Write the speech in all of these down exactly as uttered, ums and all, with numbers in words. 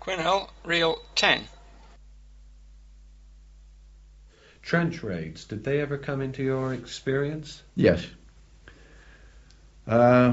Quinnell, reel ten. Trench raids, did they ever come into your experience? Yes. Uh,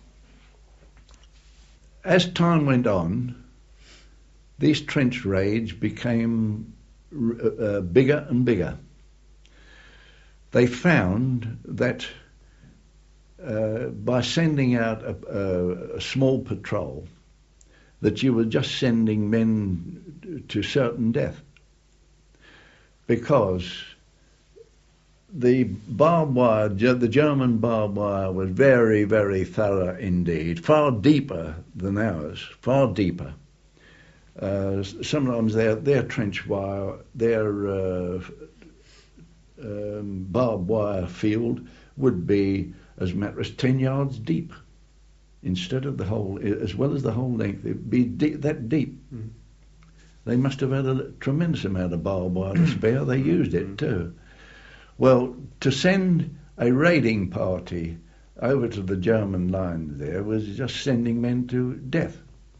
as time went on, these trench raids became uh, bigger and bigger. They found that uh, by sending out a, a, a small patrol, that you were just sending men to certain death, because the barbed wire, the German barbed wire, was very, very thorough indeed, far deeper than ours, far deeper. Uh, sometimes their their trench wire, their uh, um, barbed wire field would be as matter as ten yards deep, instead of the whole, as well as the whole length. It'd be deep, that deep. Mm. They must have had a tremendous amount of barbed wire to spare. They used it too. Well, to send a raiding party over to the German lines there was just sending men to death.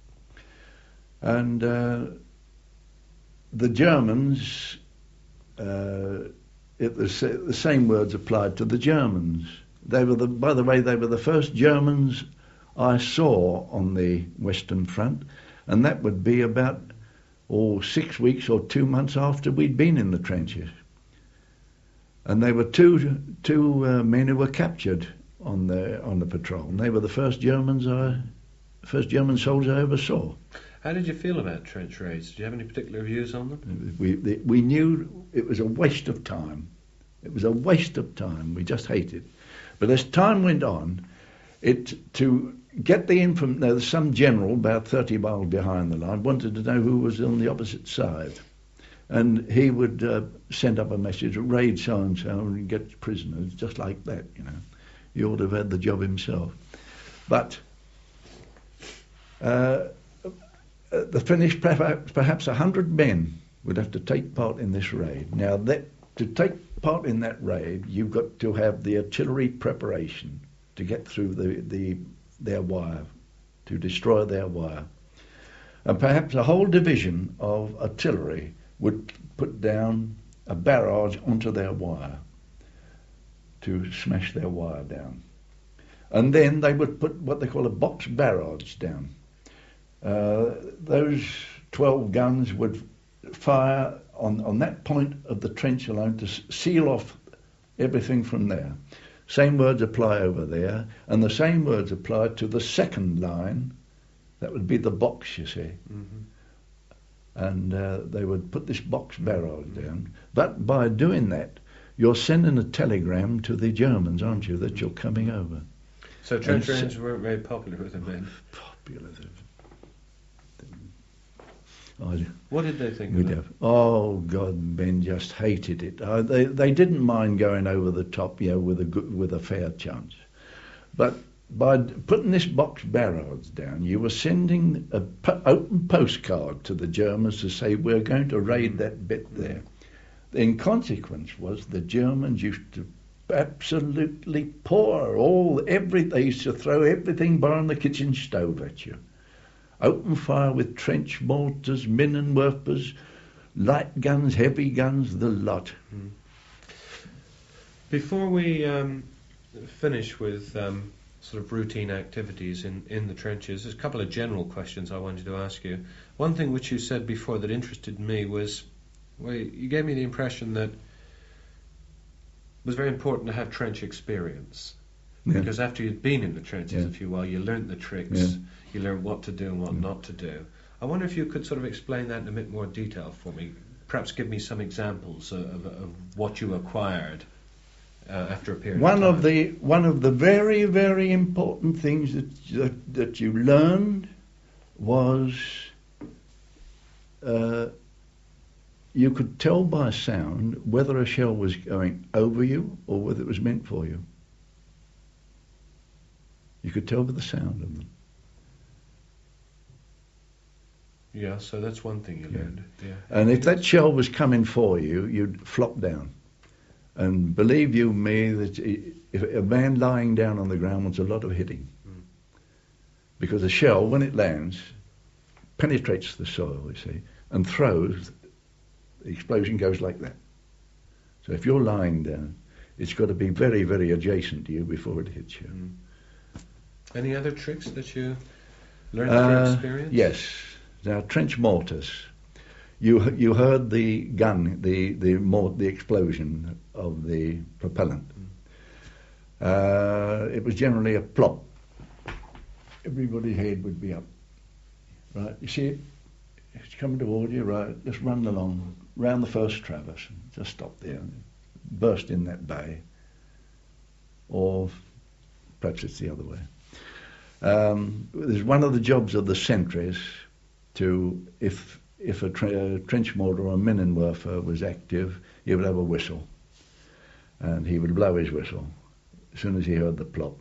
And uh, the Germans, uh, it, the, the same words applied to the Germans. They were, the, by the way, they were the first Germans I saw on the Western Front, and that would be about oh, six weeks or two months after we'd been in the trenches. And they were two two uh, men who were captured on the on the patrol. And they were the first Germans I, first German soldiers I ever saw. How did you feel about trench raids? Did you have any particular views on them? We we knew it was a waste of time. It was a waste of time. We just hated. But as time went on, it to get the information. There was some general about thirty miles behind the line wanted to know who was on the opposite side. And he would uh, send up a message, raid so-and-so and get prisoners, just like that, you know. He ought to have had the job himself. But uh, the Finnish, perhaps a hundred men would have to take part in this raid. Now, that, to take part in that raid, you've got to have the artillery preparation to get through the, the their wire, to destroy their wire. And perhaps a whole division of artillery would put down a barrage onto their wire to smash their wire down. And then they would put what they call a box barrage down. Uh, those twelve guns would fire on, on that point of the trench alone to seal off everything from there. Same words apply over there, and the same words apply to the second line. That would be the box, you see. Mm-hmm. And uh, they would put this box barrage down. But by doing that, you're sending a telegram to the Germans, aren't you, that you're coming over. So trench raids weren't very popular with the men? Popular. I, what did they think of it? Oh, God, men just hated it. Uh, they they didn't mind going over the top, you know, with a good, with a fair chance. But by putting this box barrage down, you were sending a po- open postcard to the Germans to say, we're going to raid that bit there. In consequence was the Germans used to absolutely pour all, every, they used to throw everything behind the kitchen stove at you. Open fire with trench mortars, Minenwerfers, light guns, heavy guns, the lot. Before we um, finish with um, sort of routine activities in, in the trenches, there's a couple of general questions I wanted to ask you. One thing which you said before that interested me was, well, you gave me the impression that it was very important to have trench experience. Yeah. Because after you'd been in the trenches yeah. a few while, you learnt the tricks, yeah. you learnt what to do and what yeah. not to do. I wonder if you could sort of explain that in a bit more detail for me. Perhaps give me some examples of, of, of what you acquired uh, after a period one of time. Of the, one of the very, very important things that, that, that you learned was uh, you could tell by sound whether a shell was going over you or whether it was meant for you. You could tell by the sound of them. Yeah, so that's one thing you yeah. learned. Yeah. And if that shell was coming for you, you'd flop down. And believe you me, that if a man lying down on the ground wants a lot of hitting. Mm. Because a shell, when it lands, penetrates the soil, you see, and throws, the explosion goes like that. So if you're lying down, it's got to be very, very adjacent to you before it hits you. Mm. Any other tricks that you learned Uh, through experience? Yes. Now, trench mortars. You you heard the gun, the the mort- the explosion of the propellant. Uh, it was generally a plop. Everybody's head would be up. Right, you see it? It's coming toward you. Right, just run along round the first traverse. Just stop there. Burst in that bay. Or perhaps it's the other way. Um, there's one of the jobs of the sentries to, if if a tre- trench mortar or a Minenwerfer was active, he would have a whistle, and he would blow his whistle. As soon as he heard the plop,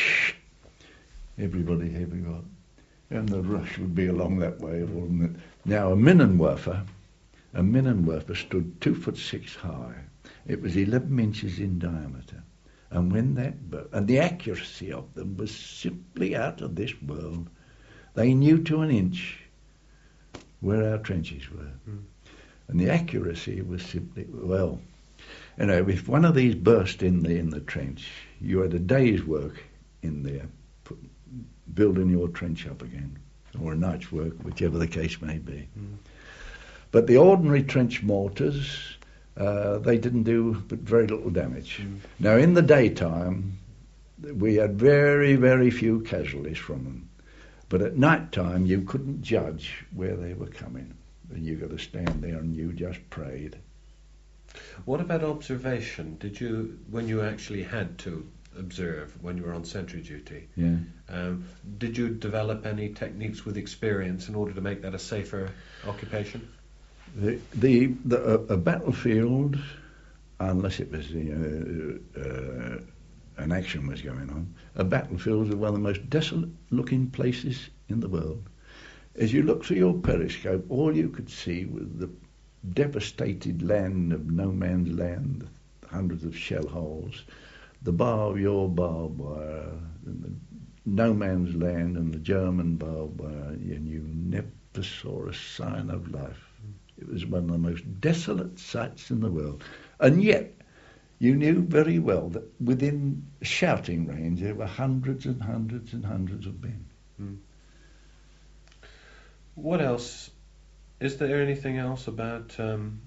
everybody, here we go, and the rush would be along that way. Now a Minenwerfer, a Minenwerfer stood two foot six high. It was eleven inches in diameter. And when that bur- and the accuracy of them was simply out of this world. They knew to an inch where our trenches were. Mm. And the accuracy was simply, well, you know, if one of these burst in the in the trench, you had a day's work in there, put, building your trench up again, or a night's work, whichever the case may be. Mm. But the ordinary trench mortars, Uh, they didn't do but very little damage. Mm. Now, in the daytime, we had very, very few casualties from them. But at night time, you couldn't judge where they were coming. And you got to stand there and you just prayed. What about observation? Did you, when you actually had to observe, when you were on sentry duty, yeah. um, did you develop any techniques with experience in order to make that a safer occupation? The, the, the a, a battlefield, unless it was you know, uh, an action was going on, a battlefield was one of the most desolate-looking places in the world. As you looked through your periscope, all you could see was the devastated land of no man's land, hundreds of shell holes, the bar of your barbed wire, and the no man's land, and the German barbed wire, and you never saw a sign of life. It was one of the most desolate sights in the world. And yet, you knew very well that within shouting range there were hundreds and hundreds and hundreds of men. Mm. What else? Is there anything else about um,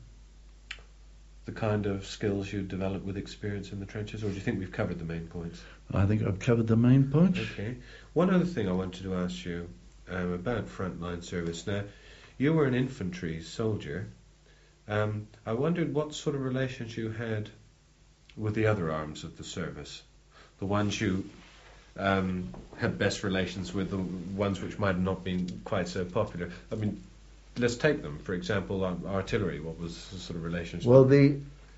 the kind of skills you develop with experience in the trenches, or do you think we've covered the main points? I think I've covered the main points. Okay. One other thing I wanted to ask you um, about frontline service. Now, you were an infantry soldier. Um, I wondered what sort of relations you had with the other arms of the service, the ones you um, had best relations with, the ones which might have not been quite so popular. I mean, let's take them. For example, artillery. What was the sort of relationship? Well, the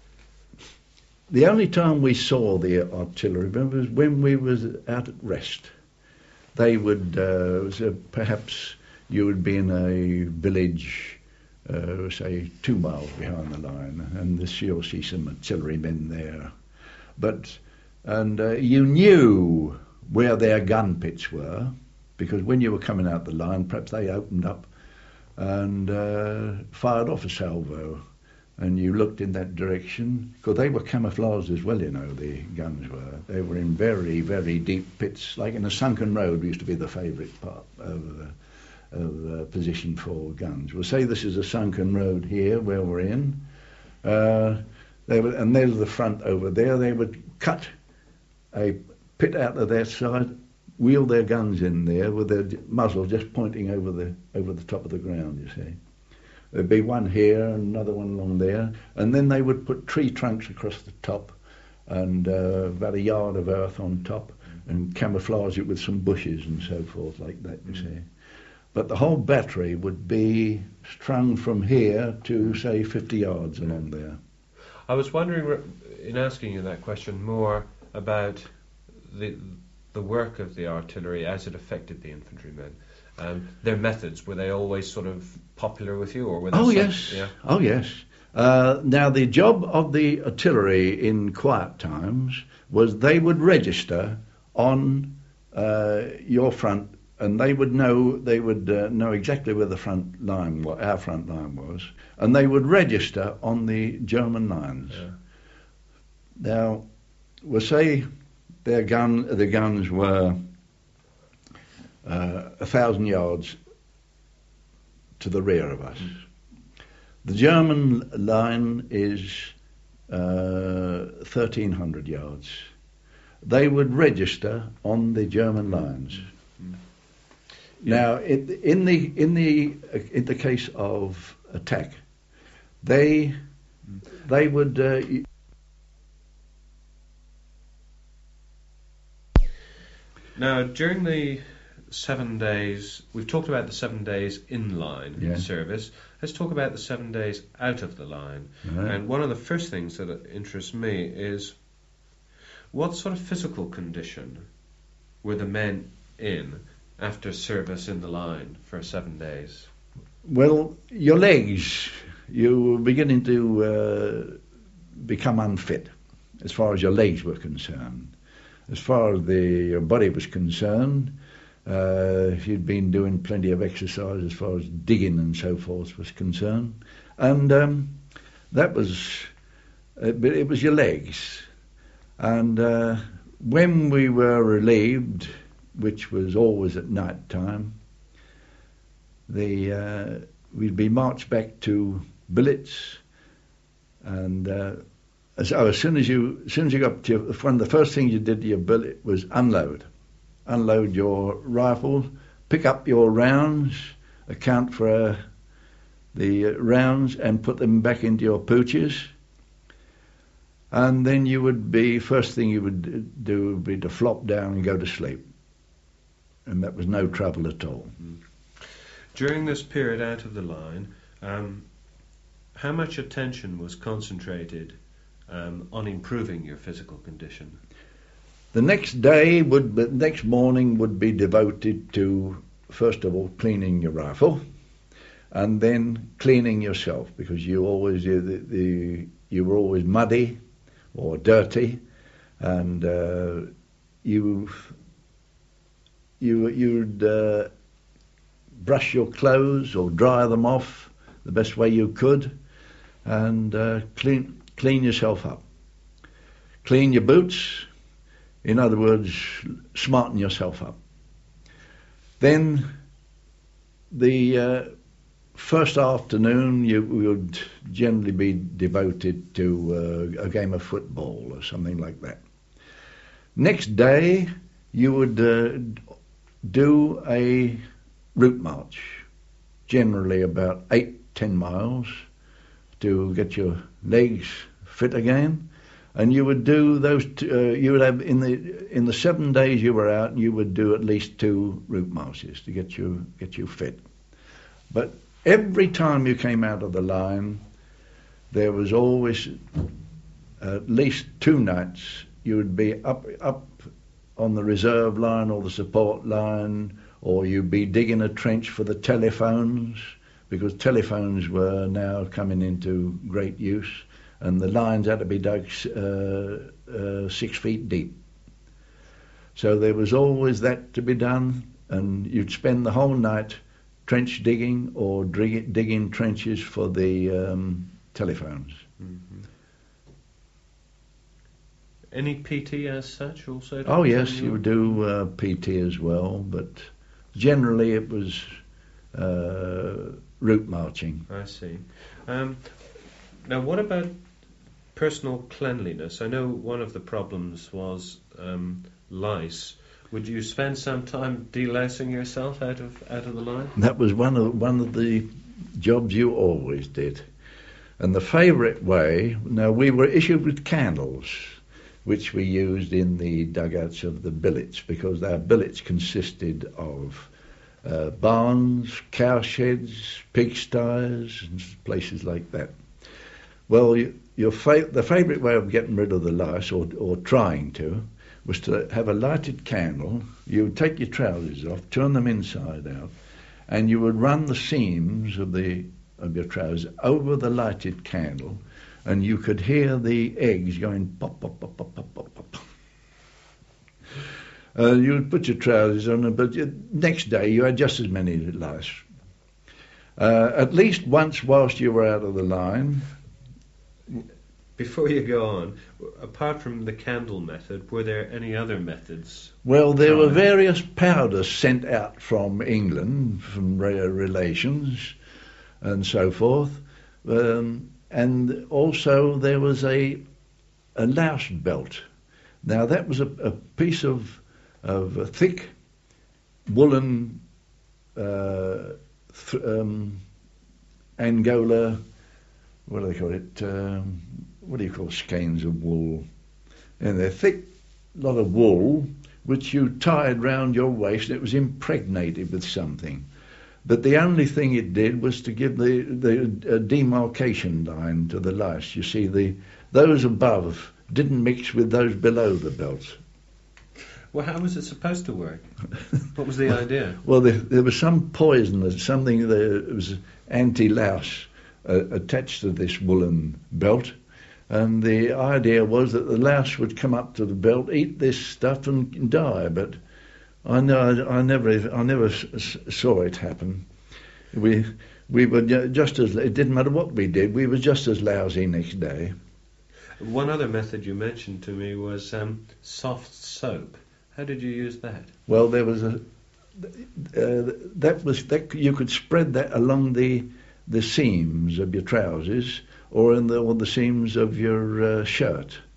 the only time we saw the artillery was when we was out at rest. They would uh, so perhaps. You would be in a village, uh, say, two miles behind the line, and this you'll see some artillery men there. But and uh, you knew where their gun pits were, because when you were coming out the line, perhaps they opened up and uh, fired off a salvo, and you looked in that direction, because they were camouflaged as well, you know, the guns were. They were in very, very deep pits, like in a sunken road used to be the favourite part of the of uh, position for guns. We'll say this is a sunken road here where we're in. Uh, they would, and there's the front over there. They would cut a pit out of their side, wheel their guns in there with their muzzle just pointing over the over the top of the ground, you see. There'd be one here and another one along there, and then they would put tree trunks across the top and uh, about a yard of earth on top and camouflage it with some bushes and so forth like that, you see. But the whole battery would be strung from here to, say, fifty yards along there. I was wondering, in asking you that question, more about the the work of the artillery as it affected the infantrymen. Um, their methods, were they always sort of popular with you, or were they? Oh some, yes, yeah? oh yes. Uh, now the job of the artillery in quiet times was they would register on uh, your front and they would know they would uh, know exactly where the front line, wa- our front line was, and they would register on the German lines. Yeah. Now, we'll say their gun, the guns were uh, a thousand yards to the rear of us. Mm. The German line is uh, thirteen hundred yards. They would register on the German lines. Mm. Yeah. Now, it, in the in the in the case of attack, they mm. they would. Uh, Now, during the seven days, we've talked about the seven days in line yeah. service. Let's talk about the seven days out of the line. Right. And one of the first things that interests me is what sort of physical condition were the men in after service in the line for seven days? Well, your legs, you were beginning to uh, become unfit as far as your legs were concerned. As far as the your body was concerned, uh, you'd been doing plenty of exercise as far as digging and so forth was concerned, and um, that was, uh, but it was your legs. And uh, when we were relieved, which was always at night time, the uh, we'd be marched back to billets, and. Uh, So as soon as you, as soon as you got to your, one of the first things you did to your billet was unload, unload your rifle, pick up your rounds, account for uh, the uh, rounds, and put them back into your pouches. And then you would be first thing you would do would be to flop down and go to sleep, and that was no trouble at all. During this period out of the line, um, how much attention was concentrated Um, on improving your physical condition? The next day would, the next morning would be devoted to, first of all, cleaning your rifle, and then cleaning yourself, because you always you, the, the, you were always muddy or dirty, and uh, you you you'd uh, brush your clothes or dry them off the best way you could, and uh, clean. Clean yourself up. Clean your boots. In other words, smarten yourself up. Then the uh, first afternoon you would generally be devoted to uh, a game of football or something like that. Next day you would uh, do a route march, generally about eight, ten miles, to get your legs fit again, and you would do those. T- uh, you would have in the in the seven days you were out, you would do at least two route marches to get you get you fit. But every time you came out of the line, there was always at least two nights you would be up up on the reserve line or the support line, or you'd be digging a trench for the telephones, because telephones were now coming into great use, and the lines had to be dug uh, uh, six feet deep. So there was always that to be done, and you'd spend the whole night trench digging or dig- digging trenches for the um, telephones. Mm-hmm. Any P T as such also? Oh yes, you would do uh, P T as well, but generally it was uh, route marching. I see. Um, now, what about personal cleanliness? I know one of the problems was um, lice. Would you spend some time delousing yourself out of out of the line? That was one of one of the jobs you always did. And the favourite way, now we were issued with candles, which we used in the dugouts of the billets, because our billets consisted of uh, barns, cowsheds, pigsties, and places like that. Well, you, your fa- the favourite way of getting rid of the lice, or, or trying to, was to have a lighted candle. You would take your trousers off, turn them inside out, and you would run the seams of the of your trousers over the lighted candle, and you could hear the eggs going pop, pop, pop, pop, pop, pop, pop. Uh, you would put your trousers on, but you, next day you had just as many lice. Uh, at least once whilst you were out of the line. Before you go on, apart from the candle method, were there any other methods? Well, there were tried? various powders sent out from England, from re- relations and so forth. Um, and also there was a, a louse belt. Now that was a, a piece of, of a thick woolen uh, th- um, Angola, what do they call it? Um, what do you call skeins of wool? And they're thick, lot of wool, which you tied round your waist. It was impregnated with something. But the only thing it did was to give the, the uh, demarcation line to the lice. You see, the those above didn't mix with those below the belt. Well, how was it supposed to work? What was the idea? Well, there, there was some poison, something that was anti-louse uh, attached to this woolen belt. And the idea was that the louse would come up to the belt, eat this stuff, and die. But I know I never, I never s- saw it happen. We, we were just as. It didn't matter what we did. We were just as lousy next day. One other method you mentioned to me was um, soft soap. How did you use that? Well, there was a. Uh, that was that you could spread that along the the seams of your trousers or in the or the seams of your uh, shirt.